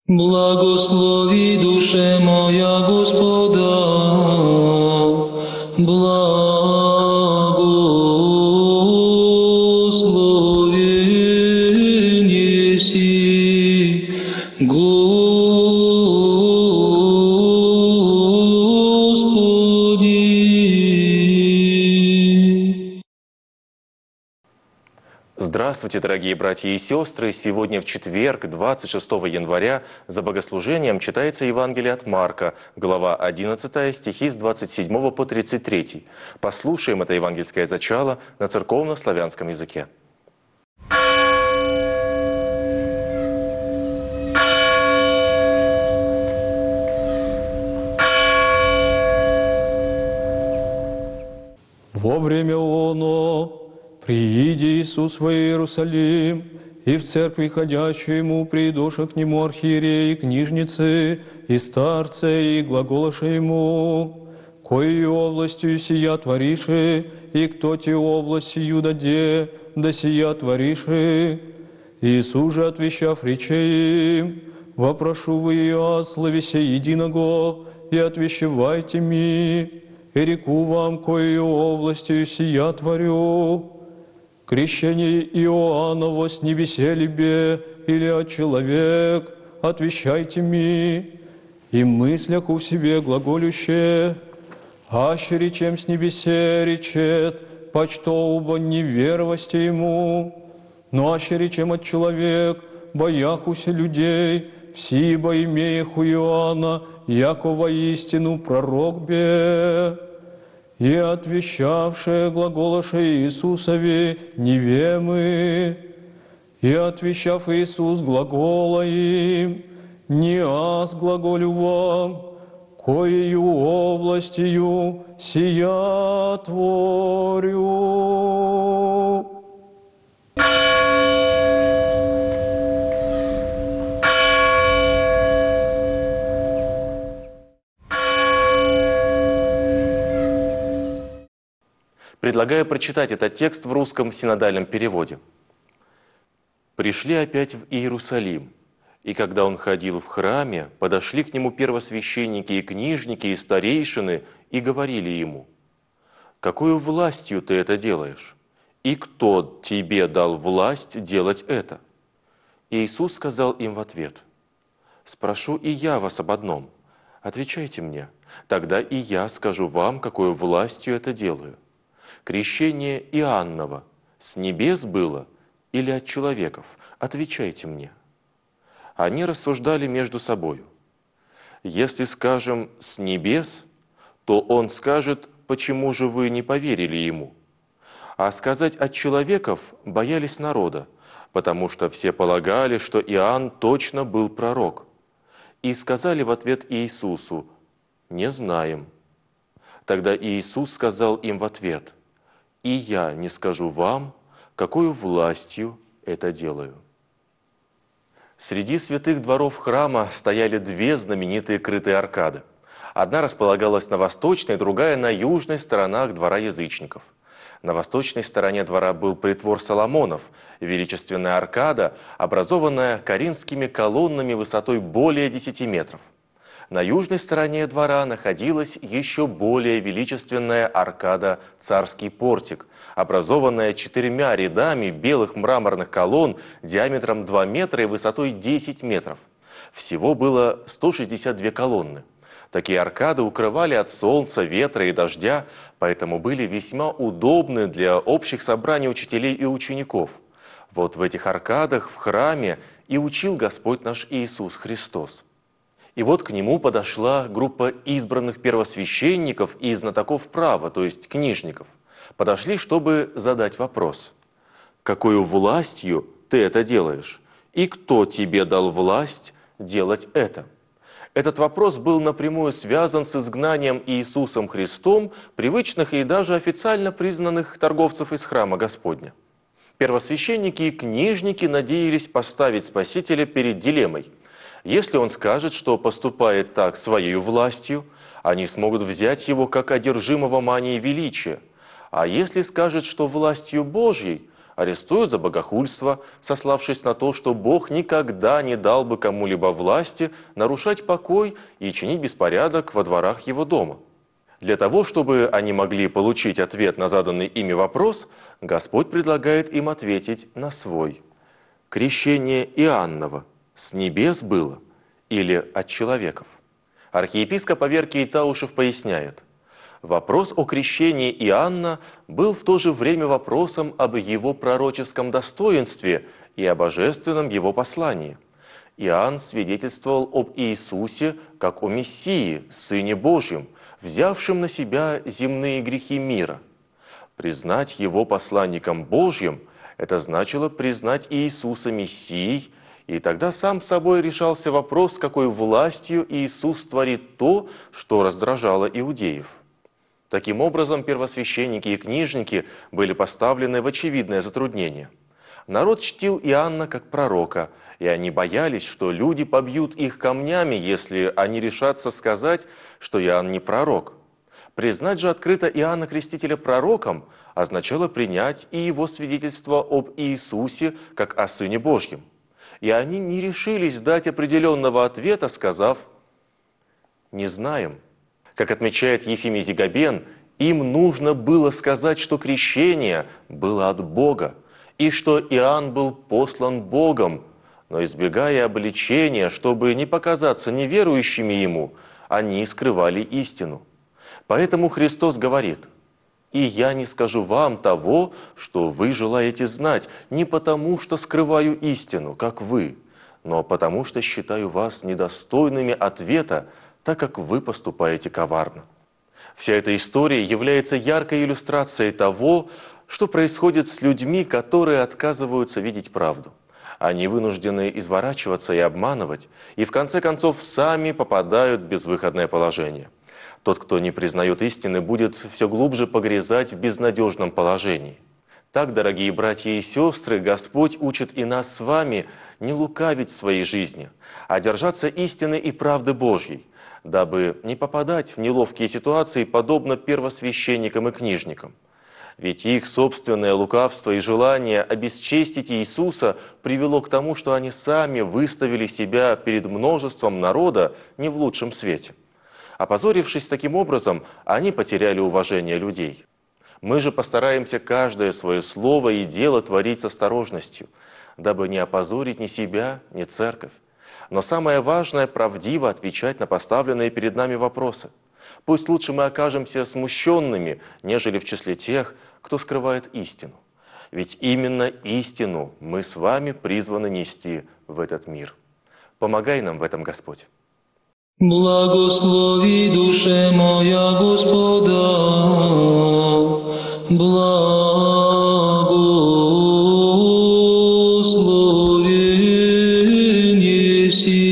Благослови, душе моя, Господа, благословен еси, Господи. Здравствуйте, дорогие братья и сестры! Сегодня в четверг, 26 января, за богослужением читается Евангелие от Марка, глава 11, стихи с 27 по 33. Послушаем это евангельское зачало на церковно-славянском языке. Во время оно прииди Иисус в Иерусалим, и в церкви ходящую ему придоша к нему архиереи, книжницы и старцы, и глаголоша ему, коей областью сия твориши, и кто те область сию даде, да сия твориши. Иисус же, отвещав, рече им: вопрошу вы о слове сей единого, и отвещевайте ми, и реку вам, коею областью сия творю. Крещение Иоанново с небесе либе, или от человек, отвещайте ми, и мыслях у себе глаголюще, аще речем с небесе речет, почто оба неверовости ему, но аще речем от человек, бояхуся людей, всибо имеях у Иоанна, яко воистину пророк бе. И отвещавшие глаголоше Иисусове невемы, и отвещав Иисус глагола им: не аз глаголю вам, коею областью сия творю. Предлагаю прочитать этот текст в русском синодальном переводе. «Пришли опять в Иерусалим, и когда он ходил в храме, подошли к нему первосвященники и книжники и старейшины и говорили ему: какою властью ты это делаешь? И кто тебе дал власть делать это?» И Иисус сказал им в ответ: «Спрошу и я вас об одном. Отвечайте мне, тогда и я скажу вам, какою властью это делаю. Крещение Иоанново с небес было или от человеков? Отвечайте мне». Они рассуждали между собою: если скажем «с небес», то он скажет: почему же вы не поверили ему? А сказать «от человеков» боялись народа, потому что все полагали, что Иоанн точно был пророк. И сказали в ответ Иисусу: «Не знаем». Тогда Иисус сказал им в ответ: «И я не скажу вам, какою властью это делаю». Среди святых дворов храма стояли две знаменитые крытые аркады. Одна располагалась на восточной, другая на южной сторонах двора язычников. На восточной стороне двора был притвор Соломонов, величественная аркада, образованная коринфскими колоннами высотой более 10 метров. На южной стороне двора находилась еще более величественная аркада «Царский портик», образованная 4 рядами белых мраморных колонн диаметром 2 метра и высотой 10 метров. Всего было 162 колонны. Такие аркады укрывали от солнца, ветра и дождя, поэтому были весьма удобны для общих собраний учителей и учеников. Вот в этих аркадах в храме и учил Господь наш Иисус Христос. И вот к нему подошла группа избранных первосвященников и знатоков права, то есть книжников. Подошли, чтобы задать вопрос: какою властью ты это делаешь? И кто тебе дал власть делать это? Этот вопрос был напрямую связан с изгнанием Иисусом Христом привычных и даже официально признанных торговцев из храма Господня. Первосвященники и книжники надеялись поставить Спасителя перед дилеммой. Если он скажет, что поступает так своей властью, они смогут взять его как одержимого манией величия. А если скажет, что властью Божьей, арестуют за богохульство, сославшись на то, что Бог никогда не дал бы кому-либо власти нарушать покой и чинить беспорядок во дворах его дома. Для того, чтобы они могли получить ответ на заданный ими вопрос, Господь предлагает им ответить на свой. Крещение Иоанново с небес было или от человеков? Архиепископ Аверкий Таушев поясняет. Вопрос о крещении Иоанна был в то же время вопросом об его пророческом достоинстве и о божественном его послании. Иоанн свидетельствовал об Иисусе как о Мессии, Сыне Божьем, взявшем на себя земные грехи мира. Признать его посланником Божьим – это значило признать Иисуса Мессией, и тогда сам собой решался вопрос, с какой властью Иисус творит то, что раздражало иудеев. Таким образом, первосвященники и книжники были поставлены в очевидное затруднение. Народ чтил Иоанна как пророка, и они боялись, что люди побьют их камнями, если они решатся сказать, что Иоанн не пророк. Признать же открыто Иоанна Крестителя пророком означало принять и его свидетельство об Иисусе как о Сыне Божьем. И они не решились дать определенного ответа, сказав «не знаем». Как отмечает Ефимий Зигабен, им нужно было сказать, что крещение было от Бога, и что Иоанн был послан Богом, но избегая обличения, чтобы не показаться неверующими ему, они скрывали истину. Поэтому Христос говорит: «И я не скажу вам того, что вы желаете знать, не потому, что скрываю истину, как вы, но потому, что считаю вас недостойными ответа, так как вы поступаете коварно». Вся эта история является яркой иллюстрацией того, что происходит с людьми, которые отказываются видеть правду. Они вынуждены изворачиваться и обманывать, и в конце концов сами попадают в безвыходное положение. Тот, кто не признает истины, будет все глубже погрязать в безнадежном положении. Так, дорогие братья и сестры, Господь учит и нас с вами не лукавить в своей жизни, а держаться истины и правды Божьей, дабы не попадать в неловкие ситуации, подобно первосвященникам и книжникам. Ведь их собственное лукавство и желание обесчестить Иисуса привело к тому, что они сами выставили себя перед множеством народа не в лучшем свете. Опозорившись таким образом, они потеряли уважение людей. Мы же постараемся каждое свое слово и дело творить с осторожностью, дабы не опозорить ни себя, ни церковь. Но самое важное – правдиво отвечать на поставленные перед нами вопросы. Пусть лучше мы окажемся смущенными, нежели в числе тех, кто скрывает истину. Ведь именно истину мы с вами призваны нести в этот мир. Помогай нам в этом, Господь. Благослови душе моя Господа, благословен еси.